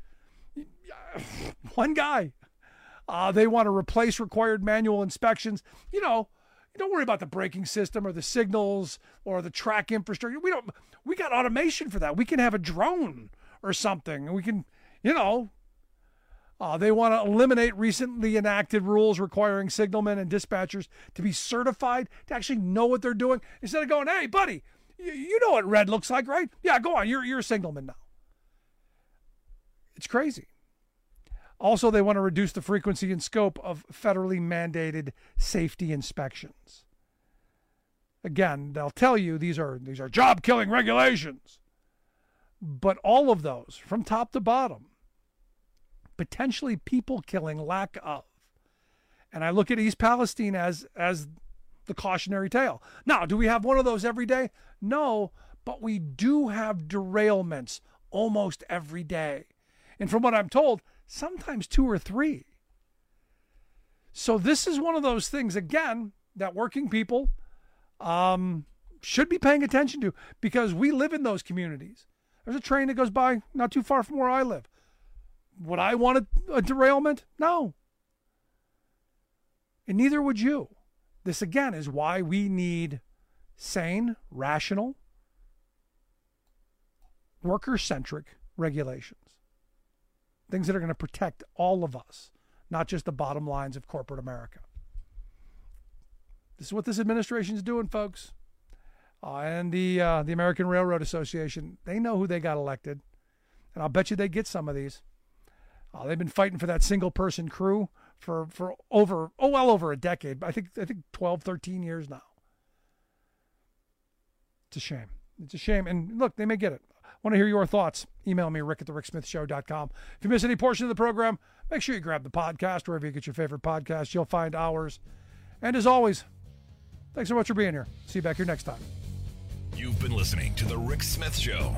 One guy. Uh, they want to replace required manual inspections. You know, don't worry about the braking system or the signals or the track infrastructure. We don't. We got automation for that. We can have a drone or something. We can, you know. Uh, they want to eliminate recently enacted rules requiring signalmen and dispatchers to be certified to actually know what they're doing. Instead of going, hey, buddy, you, you know what red looks like, right? Yeah, go on. You're, you're a signalman now. It's crazy. Also, they want to reduce the frequency and scope of federally mandated safety inspections. Again, they'll tell you these are these are job-killing regulations. But all of those, from top to bottom, potentially people-killing lack of. And I look at East Palestine as as the cautionary tale. Now, do we have one of those every day? No, but we do have derailments almost every day. And from what I'm told, sometimes two or three. So this is one of those things, again, that working people um, should be paying attention to, because we live in those communities. There's a train that goes by not too far from where I live. Would I want a, a derailment? No. And neither would you. This, again, is why we need sane, rational, worker-centric regulations. Things that are going to protect all of us, not just the bottom lines of corporate America. This is what this administration is doing, folks. Uh, and the uh, the American Railroad Association, they know who they got elected. And I'll bet you they get some of these. Uh, they've been fighting for that single-person crew for, for over, oh, well over a decade. I think I think twelve, thirteen years now. It's a shame. It's a shame. And look, they may get it. I want to hear your thoughts. Email me, rick at the rick smith show dot com. If you miss any portion of the program, make sure you grab the podcast wherever you get your favorite podcast. You'll find ours. And as always, thanks so much for being here. See you back here next time. You've been listening to The Rick Smith Show.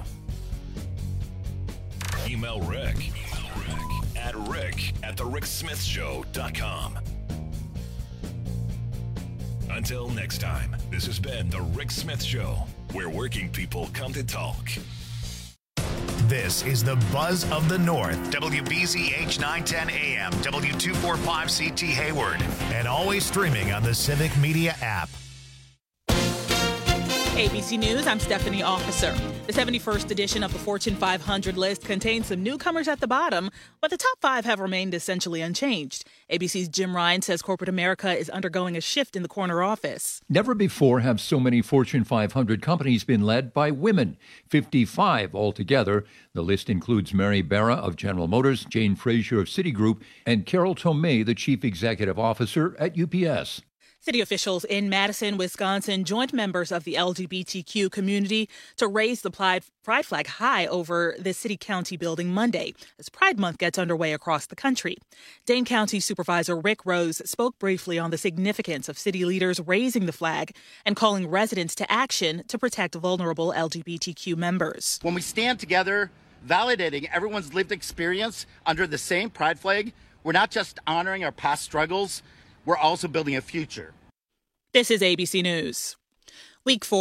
Email Rick, Email Rick at rick at the rick smith show dot com. Until next time, this has been The Rick Smith Show. where working people come to talk. This is the Buzz of the North, W B Z H nine ten A M, W two forty-five C T Hayward, and always streaming on the Civic Media app. A B C News, I'm Stephanie Officer. The seventy-first edition of the Fortune five hundred list contains some newcomers at the bottom, but the top five have remained essentially unchanged. A B C's Jim Ryan says corporate America is undergoing a shift in the corner office. Never before have so many Fortune five hundred companies been led by women, fifty-five altogether. The list includes Mary Barra of General Motors, Jane Frazier of Citigroup, and Carol Tomei, the Chief Executive Officer at U P S. City officials in Madison, Wisconsin joined members of the L G B T Q community to raise the Pride flag high over the city-county building Monday as Pride Month gets underway across the country. Dane County Supervisor Rick Rose spoke briefly on the significance of city leaders raising the flag and calling residents to action to protect vulnerable L G B T Q members. When we stand together, validating everyone's lived experience under the same Pride flag, we're not just honoring our past struggles, we're also building a future. This is A B C News. Week four.